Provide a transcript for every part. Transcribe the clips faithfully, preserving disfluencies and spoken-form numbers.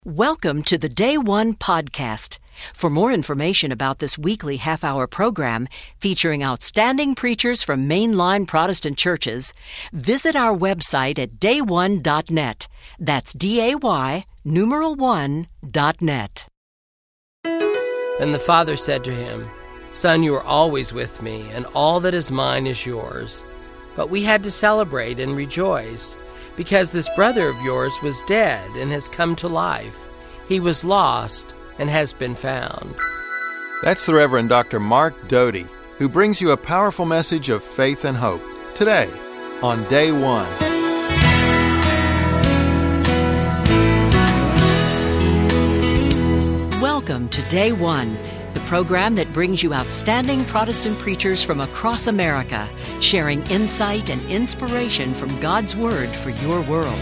Welcome to the Day One podcast. For more information about this weekly half-hour program featuring outstanding preachers from mainline Protestant churches, visit our website at day one dot net. That's D A Y, numeral one, dot net. And the father said to him, "Son, you are always with me, and all that is mine is yours." But we had to celebrate and rejoice, because this brother of yours was dead and has come to life. He was lost and has been found. That's the Reverend Doctor Mark Doty, who brings you a powerful message of faith and hope today on Day One. Welcome to Day One, the program that brings you outstanding Protestant preachers from across America, sharing insight and inspiration from God's Word for your world.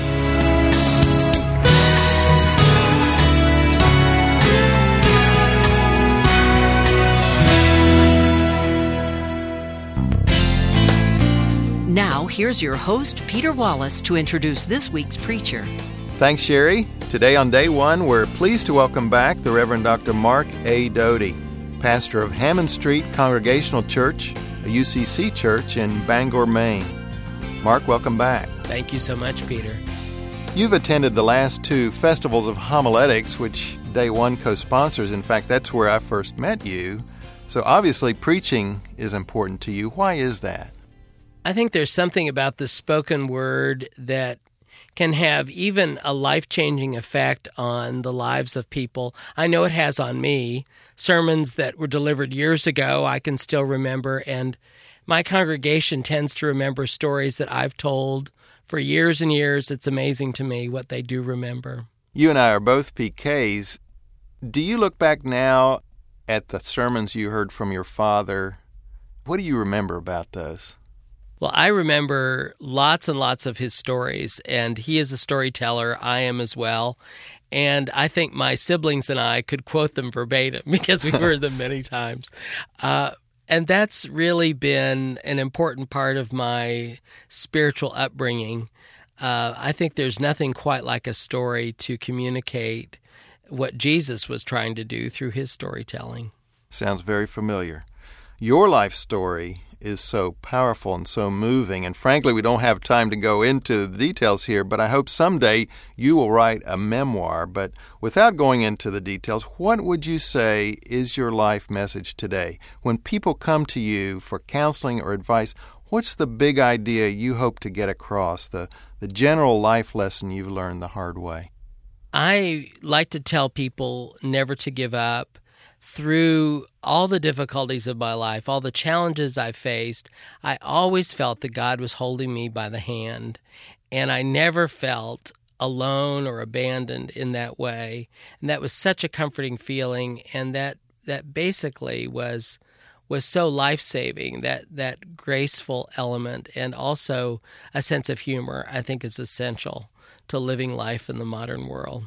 Now, here's your host, Peter Wallace, to introduce this week's preacher. Thanks, Sherry. Today on Day One, we're pleased to welcome back the Reverend Doctor Mark A. Doty, pastor of Hammond Street Congregational Church, a U C C church in Bangor, Maine. Mark, welcome back. Thank you so much, Peter. You've attended the last two Festivals of Homiletics, which Day One co-sponsors. In fact, that's where I first met you. So obviously preaching is important to you. Why is that? I think there's something about the spoken word that can have even a life-changing effect on the lives of people. I know it has on me. Sermons that were delivered years ago, I can still remember, and my congregation tends to remember stories that I've told for years and years. It's amazing to me what they do remember. You and I are both P Ks. Do you look back now at the sermons you heard from your father? What do you remember about those? Well, I remember lots and lots of his stories, and he is a storyteller. I am as well. And I think my siblings and I could quote them verbatim because we've heard them many times. Uh, and that's really been an important part of my spiritual upbringing. Uh, I think there's nothing quite like a story to communicate what Jesus was trying to do through his storytelling. Sounds very familiar. Your life story is so powerful and so moving. And frankly, we don't have time to go into the details here, but I hope someday you will write a memoir. But without going into the details, what would you say is your life message today? When people come to you for counseling or advice, what's the big idea you hope to get across, the, the general life lesson you've learned the hard way? I like to tell people never to give up. Through all the difficulties of my life, all the challenges I faced, I always felt that God was holding me by the hand, and I never felt alone or abandoned in that way. And that was such a comforting feeling, and that that basically was was so life-saving, that that graceful element, and also a sense of humor, I think, is essential to living life in the modern world.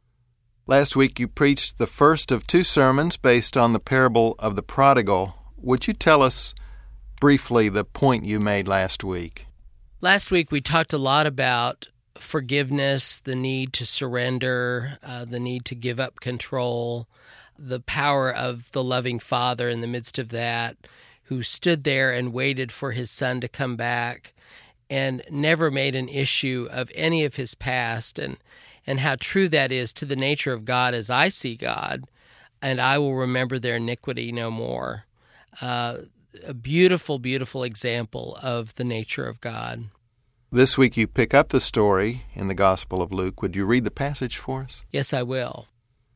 Last week you preached the first of two sermons based on the parable of the prodigal. Would you tell us briefly the point you made last week? Last week we talked a lot about forgiveness, the need to surrender, uh, the need to give up control, the power of the loving Father in the midst of that, who stood there and waited for his son to come back and never made an issue of any of his past, and and how true that is to the nature of God as I see God, and I will remember their iniquity no more. Uh, a beautiful, beautiful example of the nature of God. This week you pick up the story in the Gospel of Luke. Would you read the passage for us? Yes, I will.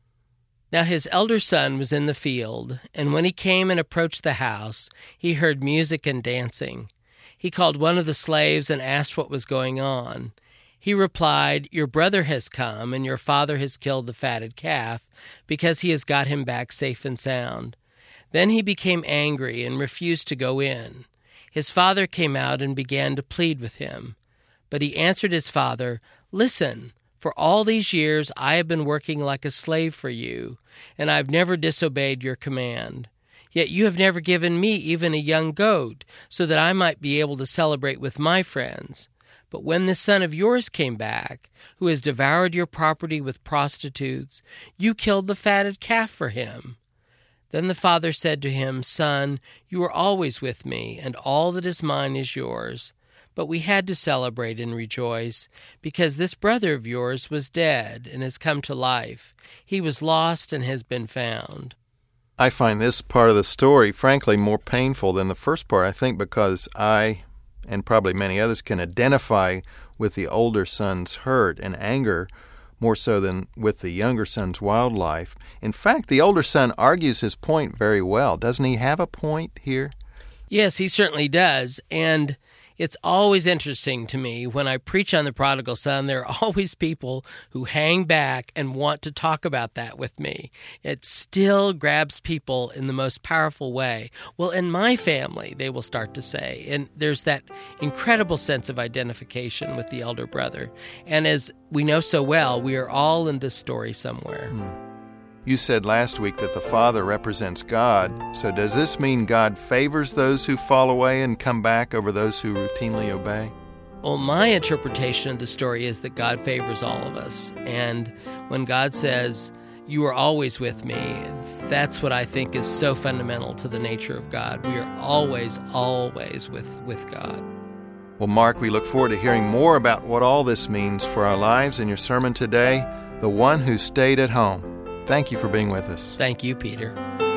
Now his elder son was in the field, and when he came and approached the house, he heard music and dancing. He called one of the slaves and asked what was going on. He replied, "Your brother has come, and your father has killed the fatted calf, because he has got him back safe and sound." Then he became angry and refused to go in. His father came out and began to plead with him. But he answered his father, "Listen, for all these years I have been working like a slave for you, and I have never disobeyed your command. Yet you have never given me even a young goat, so that I might be able to celebrate with my friends. But when this son of yours came back, who has devoured your property with prostitutes, you killed the fatted calf for him." Then the father said to him, "Son, you are always with me, and all that is mine is yours. But we had to celebrate and rejoice, because this brother of yours was dead and has come to life. He was lost and has been found." I find this part of the story, frankly, more painful than the first part, I think, because I, and probably many others, can identify with the older son's hurt and anger more so than with the younger son's wildlife. In fact, the older son argues his point very well. Doesn't he have a point here? Yes, he certainly does. And it's always interesting to me when I preach on the prodigal son, there are always people who hang back and want to talk about that with me. It still grabs people in the most powerful way. Well, in my family, they will start to say, and there's that incredible sense of identification with the elder brother. And as we know so well, we are all in this story somewhere. Hmm. You said last week that the Father represents God. So does this mean God favors those who fall away and come back over those who routinely obey? Well, my interpretation of the story is that God favors all of us. And when God says, "You are always with me," that's what I think is so fundamental to the nature of God. We are always, always with, with God. Well, Mark, we look forward to hearing more about what all this means for our lives in your sermon today, The One Who Stayed at Home. Thank you for being with us. Thank you, Peter.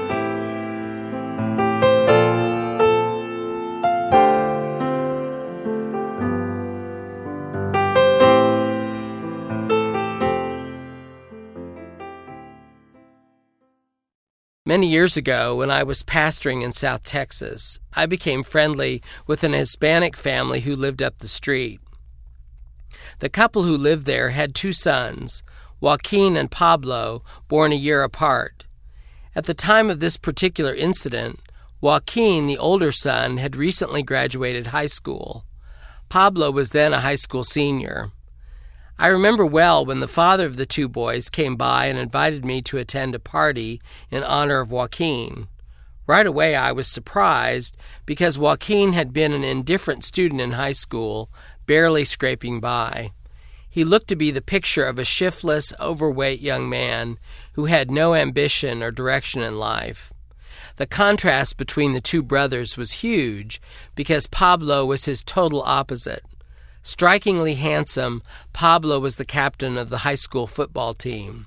Many years ago, when I was pastoring in South Texas, I became friendly with an Hispanic family who lived up the street. The couple who lived there had two sons, Joaquin and Pablo, born a year apart. At the time of this particular incident, Joaquin, the older son, had recently graduated high school. Pablo was then a high school senior. I remember well when the father of the two boys came by and invited me to attend a party in honor of Joaquin. Right away I was surprised because Joaquin had been an indifferent student in high school, barely scraping by. He looked to be the picture of a shiftless, overweight young man who had no ambition or direction in life. The contrast between the two brothers was huge because Pablo was his total opposite. Strikingly handsome, Pablo was the captain of the high school football team.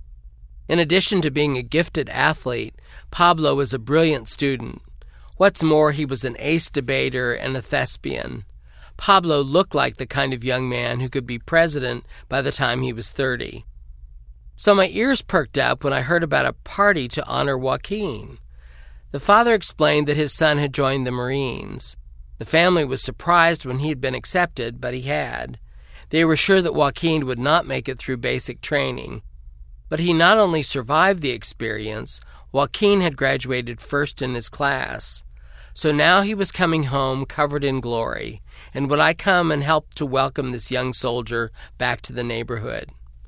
In addition to being a gifted athlete, Pablo was a brilliant student. What's more, he was an ace debater and a thespian. Pablo looked like the kind of young man who could be president by the time he was thirty. So my ears perked up when I heard about a party to honor Joaquin. The father explained that his son had joined the Marines. The family was surprised when he had been accepted, but he had. They were sure that Joaquin would not make it through basic training. But he not only survived the experience, Joaquin had graduated first in his class. So now he was coming home covered in glory, and would I come and help to welcome this young soldier back to the neighborhood?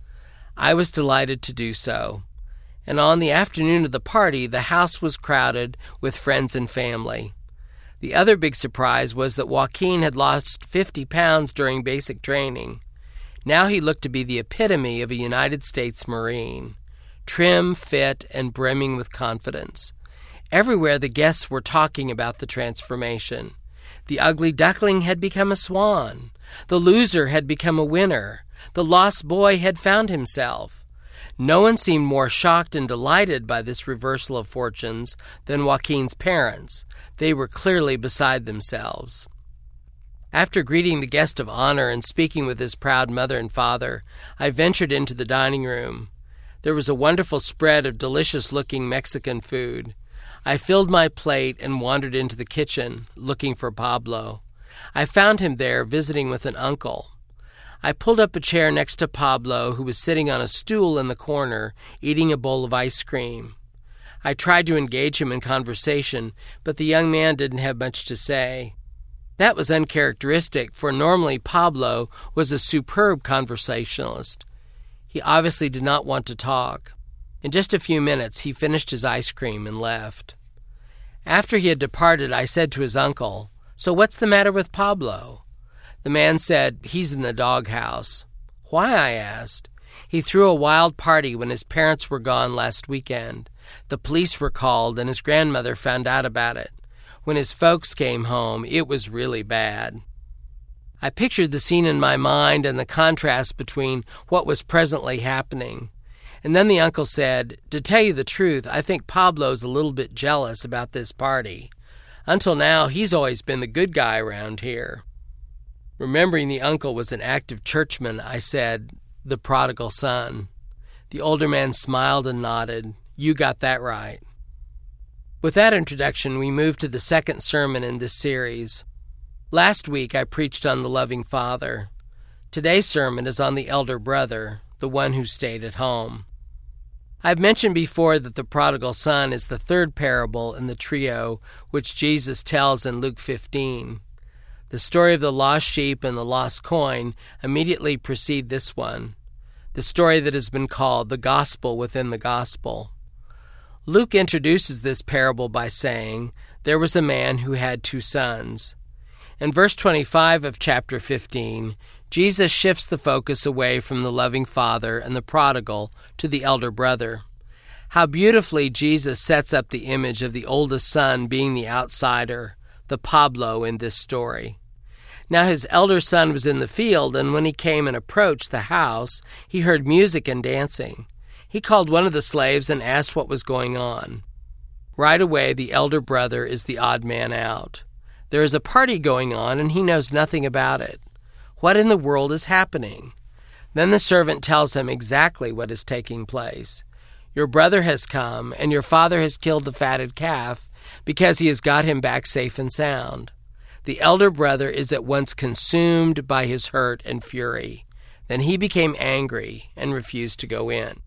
I was delighted to do so, and on the afternoon of the party, the house was crowded with friends and family. The other big surprise was that Joaquin had lost fifty pounds during basic training. Now he looked to be the epitome of a United States Marine, trim, fit, and brimming with confidence. Everywhere the guests were talking about the transformation. The ugly duckling had become a swan. The loser had become a winner. The lost boy had found himself. No one seemed more shocked and delighted by this reversal of fortunes than Joaquin's parents. They were clearly beside themselves. After greeting the guest of honor and speaking with his proud mother and father, I ventured into the dining room. There was a wonderful spread of delicious-looking Mexican food. I filled my plate and wandered into the kitchen, looking for Pablo. I found him there, visiting with an uncle. I pulled up a chair next to Pablo, who was sitting on a stool in the corner, eating a bowl of ice cream. I tried to engage him in conversation, but the young man didn't have much to say. That was uncharacteristic, for normally Pablo was a superb conversationalist. He obviously did not want to talk. In just a few minutes, he finished his ice cream and left. After he had departed, I said to his uncle, "So what's the matter with Pablo?" The man said, "He's in the doghouse." "Why?" I asked. "He threw a wild party when his parents were gone last weekend. The police were called and his grandmother found out about it. When his folks came home, it was really bad." I pictured the scene in my mind and the contrast between what was presently happening. And then the uncle said, "To tell you the truth, I think Pablo's a little bit jealous about this party. Until now, he's always been the good guy around here." Remembering the uncle was an active churchman, I said, "The prodigal son." The older man smiled and nodded. "You got that right." With that introduction, we move to the second sermon in this series. Last week, I preached on the loving father. Today's sermon is on the elder brother, the one who stayed at home. I've mentioned before that the prodigal son is the third parable in the trio which Jesus tells in Luke fifteen. The story of the lost sheep and the lost coin immediately precede this one, the story that has been called the gospel within the gospel. Luke introduces this parable by saying, "There was a man who had two sons." In verse twenty-five of chapter fifteen, Jesus shifts the focus away from the loving father and the prodigal to the elder brother. How beautifully Jesus sets up the image of the oldest son being the outsider, the Pablo in this story. Now his elder son was in the field, and when he came and approached the house, he heard music and dancing. He called one of the slaves and asked what was going on. Right away, the elder brother is the odd man out. There is a party going on, and he knows nothing about it. What in the world is happening? Then the servant tells him exactly what is taking place. "Your brother has come, and your father has killed the fatted calf, because he has got him back safe and sound." The elder brother is at once consumed by his hurt and fury. Then he became angry and refused to go in.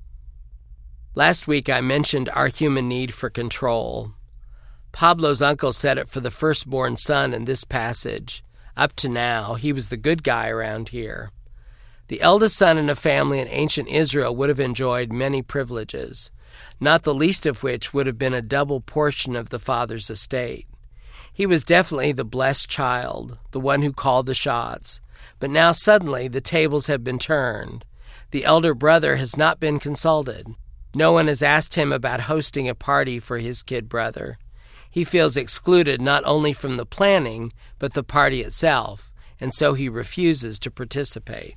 Last week I mentioned our human need for control. Pablo's uncle said it for the firstborn son in this passage. Up to now, he was the good guy around here. The eldest son in a family in ancient Israel would have enjoyed many privileges, not the least of which would have been a double portion of the father's estate. He was definitely the blessed child, the one who called the shots. But now suddenly the tables have been turned. The elder brother has not been consulted. No one has asked him about hosting a party for his kid brother. He feels excluded not only from the planning, but the party itself, and so he refuses to participate.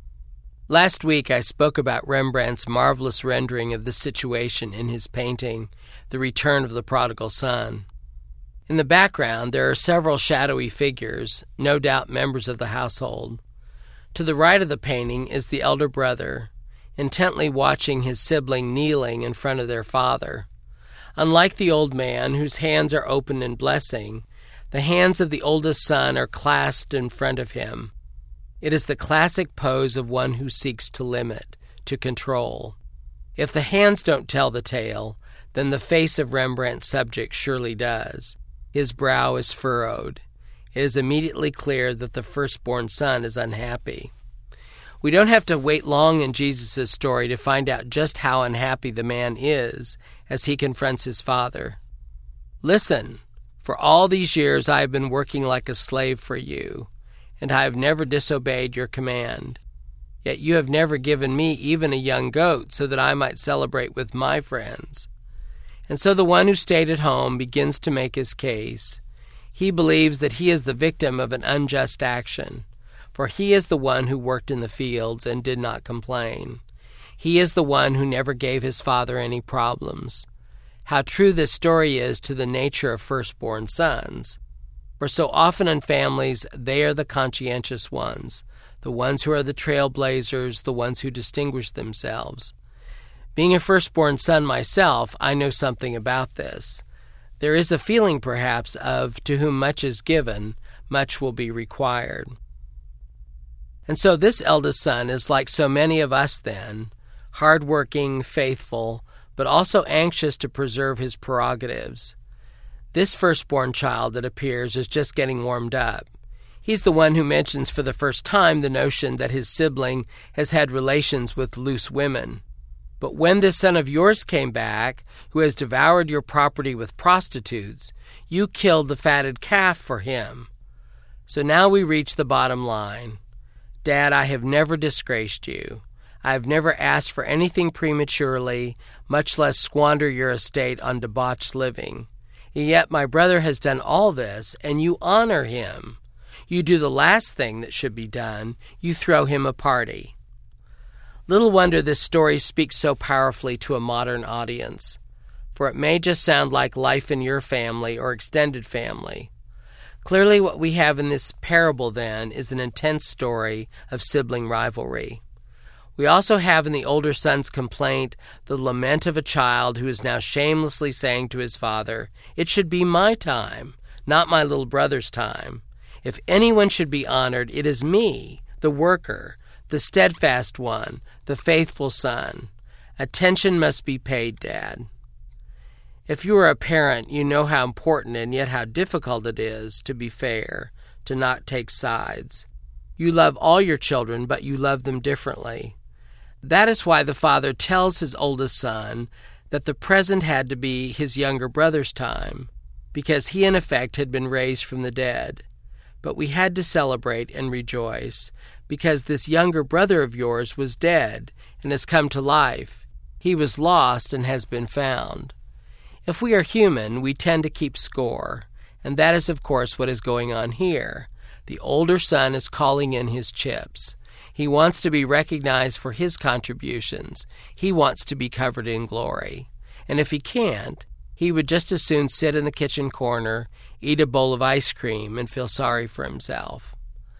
Last week I spoke about Rembrandt's marvelous rendering of the situation in his painting, The Return of the Prodigal Son. In the background, there are several shadowy figures, no doubt members of the household. To the right of the painting is the elder brother, intently watching his sibling kneeling in front of their father. Unlike the old man, whose hands are open in blessing, the hands of the oldest son are clasped in front of him. It is the classic pose of one who seeks to limit, to control. If the hands don't tell the tale, then the face of Rembrandt's subject surely does. His brow is furrowed. It is immediately clear that the firstborn son is unhappy. We don't have to wait long in Jesus' story to find out just how unhappy the man is as he confronts his father. "Listen, for all these years I have been working like a slave for you, and I have never disobeyed your command. Yet you have never given me even a young goat so that I might celebrate with my friends." And so the one who stayed at home begins to make his case. He believes that he is the victim of an unjust action, for he is the one who worked in the fields and did not complain. He is the one who never gave his father any problems. How true this story is to the nature of firstborn sons. For so often in families, they are the conscientious ones, the ones who are the trailblazers, the ones who distinguish themselves. Being a firstborn son myself, I know something about this. There is a feeling, perhaps, of to whom much is given, much will be required. And so this eldest son is like so many of us then, hard-working, faithful, but also anxious to preserve his prerogatives. This firstborn child, it appears, is just getting warmed up. He's the one who mentions for the first time the notion that his sibling has had relations with loose women. "But when this son of yours came back, who has devoured your property with prostitutes, you killed the fatted calf for him." So now we reach the bottom line. Dad, I have never disgraced you. I have never asked for anything prematurely, much less squander your estate on debauched living. And yet my brother has done all this, and you honor him. You do the last thing that should be done. You throw him a party. Little wonder this story speaks so powerfully to a modern audience, for it may just sound like life in your family or extended family. Clearly what we have in this parable, then, is an intense story of sibling rivalry. We also have in the older son's complaint the lament of a child who is now shamelessly saying to his father, "It should be my time, not my little brother's time. If anyone should be honored, it is me, the worker, the steadfast one, the faithful son. Attention must be paid, Dad." If you are a parent, you know how important and yet how difficult it is to be fair, to not take sides. You love all your children, but you love them differently. That is why the father tells his oldest son that the present had to be his younger brother's time, because he in effect had been raised from the dead. But we had to celebrate and rejoice, because this younger brother of yours was dead and has come to life. He was lost and has been found. If we are human, we tend to keep score, and that is, of course, what is going on here. The older son is calling in his chips. He wants to be recognized for his contributions. He wants to be covered in glory. And if he can't, he would just as soon sit in the kitchen corner, eat a bowl of ice cream, and feel sorry for himself.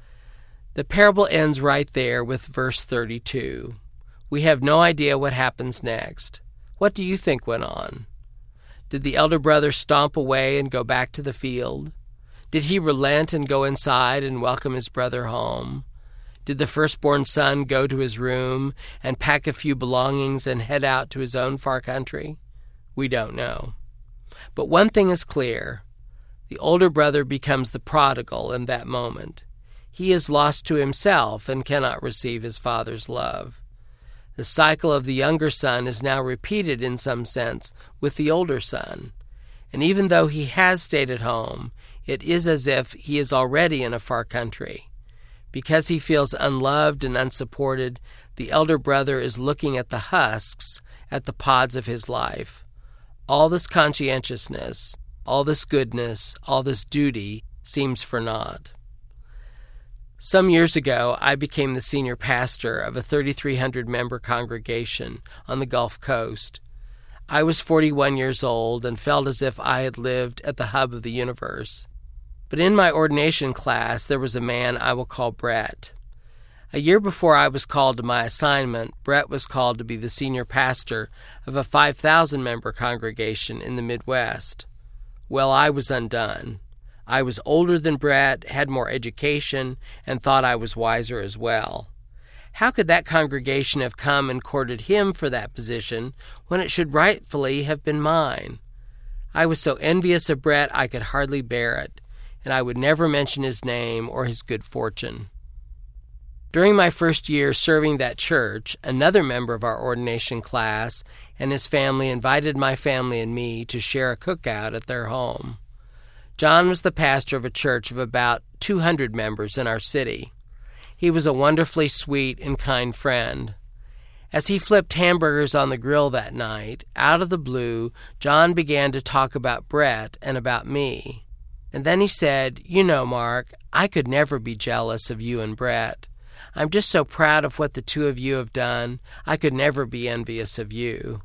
The parable ends right there with verse thirty-two. We have no idea what happens next. What do you think went on? Did the elder brother stomp away and go back to the field? Did he relent and go inside and welcome his brother home? Did the firstborn son go to his room and pack a few belongings and head out to his own far country? We don't know. But one thing is clear. The older brother becomes the prodigal in that moment. He is lost to himself and cannot receive his father's love. The cycle of the younger son is now repeated in some sense with the older son. And even though he has stayed at home, it is as if he is already in a far country. Because he feels unloved and unsupported, the elder brother is looking at the husks, at the pods of his life. All this conscientiousness, all this goodness, all this duty seems for naught. Some years ago, I became the senior pastor of a thirty-three hundred member congregation on the Gulf Coast. I was forty-one years old and felt as if I had lived at the hub of the universe. But in my ordination class, there was a man I will call Brett. A year before I was called to my assignment, Brett was called to be the senior pastor of a five thousand member congregation in the Midwest. Well, I was undone. I was older than Brett, had more education, and thought I was wiser as well. How could that congregation have come and courted him for that position when it should rightfully have been mine? I was so envious of Brett I could hardly bear it, and I would never mention his name or his good fortune. During my first year serving that church, another member of our ordination class and his family invited my family and me to share a cookout at their home. John was the pastor of a church of about two hundred members in our city. He was a wonderfully sweet and kind friend. As he flipped hamburgers on the grill that night, out of the blue, John began to talk about Brett and about me. And then he said, "You know, Mark, I could never be jealous of you and Brett. I'm just so proud of what the two of you have done. I could never be envious of you."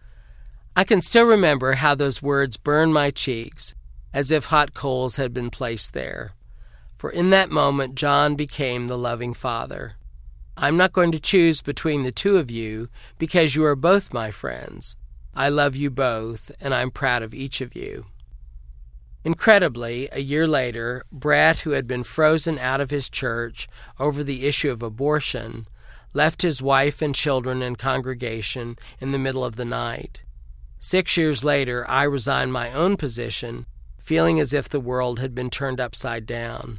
I can still remember how those words burned my cheeks, as if hot coals had been placed there. For in that moment, John became the loving father. I'm not going to choose between the two of you because you are both my friends. I love you both, and I'm proud of each of you. Incredibly, a year later, Brett, who had been frozen out of his church over the issue of abortion, left his wife and children and congregation in the middle of the night. Six years later, I resigned my own position, feeling as if the world had been turned upside down.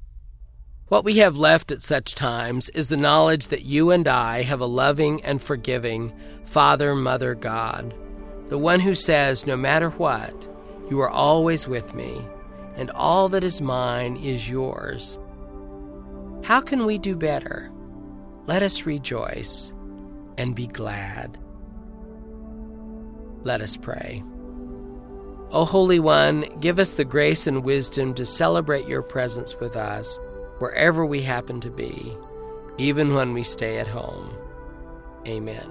What we have left at such times is the knowledge that you and I have a loving and forgiving Father, Mother, God, the one who says, no matter what, you are always with me, and all that is mine is yours. How can we do better? Let us rejoice and be glad. Let us pray. O Holy One, give us the grace and wisdom to celebrate your presence with us wherever we happen to be, even when we stay at home. Amen.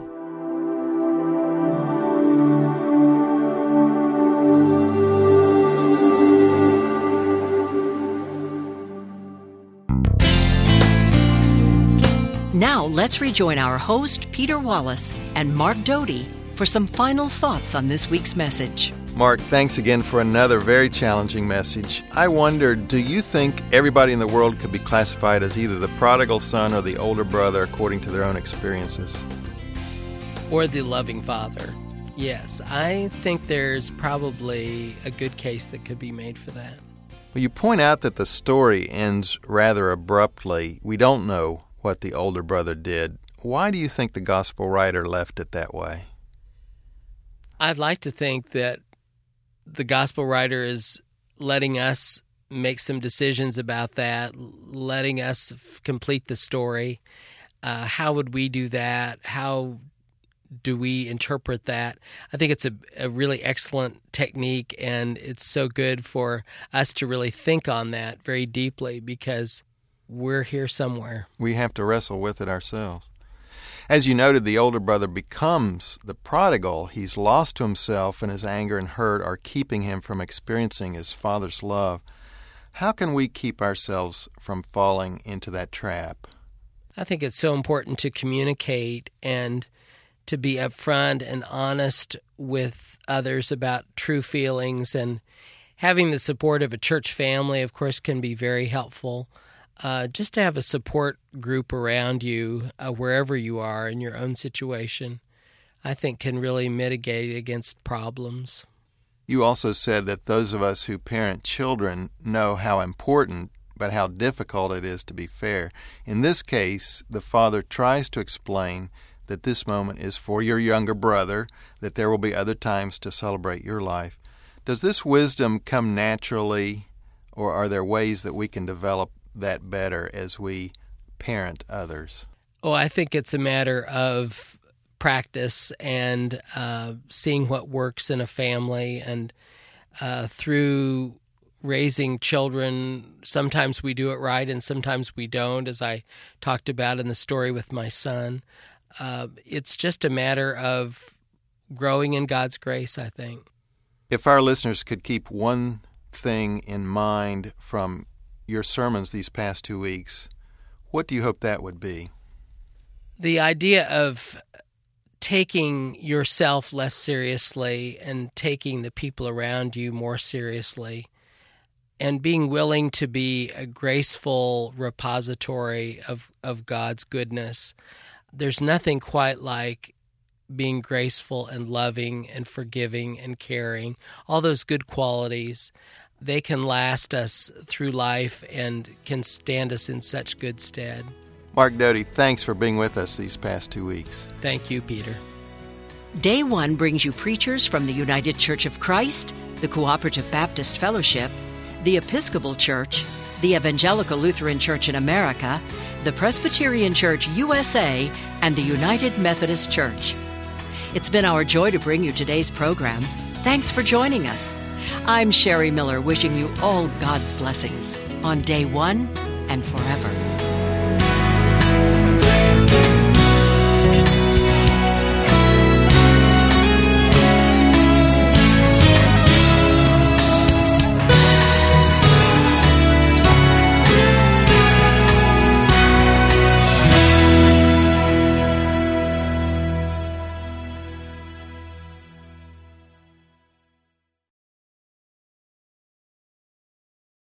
Now let's rejoin our host, Peter Wallace, and Mark Doty for some final thoughts on this week's message. Mark, thanks again for another very challenging message. I wonder, do you think everybody in the world could be classified as either the prodigal son or the older brother according to their own experiences? Or the loving father. Yes, I think there's probably a good case that could be made for that. Well, you point out that the story ends rather abruptly. We don't know what the older brother did. Why do you think the gospel writer left it that way? I'd like to think that the gospel writer is letting us make some decisions about that, letting us f- complete the story. Uh, how would we do that? How do we interpret that? I think it's a, a really excellent technique, and it's so good for us to really think on that very deeply because we're here somewhere. We have to wrestle with it ourselves. As you noted, the older brother becomes the prodigal. He's lost to himself, and his anger and hurt are keeping him from experiencing his father's love. How can we keep ourselves from falling into that trap? I think it's so important to communicate and to be upfront and honest with others about true feelings, and having the support of a church family, of course, can be very helpful. Uh, just to have a support group around you, uh, wherever you are in your own situation, I think can really mitigate against problems. You also said that those of us who parent children know how important, but how difficult it is to be fair. In this case, the father tries to explain that this moment is for your younger brother, that there will be other times to celebrate your life. Does this wisdom come naturally, or are there ways that we can develop that better as we parent others? Oh, I think it's a matter of practice and uh, seeing what works in a family, and uh, through raising children, sometimes we do it right and sometimes we don't, as I talked about in the story with my son. Uh, it's just a matter of growing in God's grace, I think. If our listeners could keep one thing in mind from your sermons these past two weeks, what do you hope that would be? The idea of taking yourself less seriously and taking the people around you more seriously, and being willing to be a graceful repository of, of God's goodness. There's nothing quite like being graceful and loving and forgiving and caring. All those good qualities, they can last us through life and can stand us in such good stead. Mark Doty, thanks for being with us these past two weeks. Thank you, Peter. Day One brings you preachers from the United Church of Christ, the Cooperative Baptist Fellowship, the Episcopal Church, the Evangelical Lutheran Church in America, the Presbyterian Church U S A, and the United Methodist Church. It's been our joy to bring you today's program. Thanks for joining us. I'm Sherry Miller, wishing you all God's blessings on Day One and forever.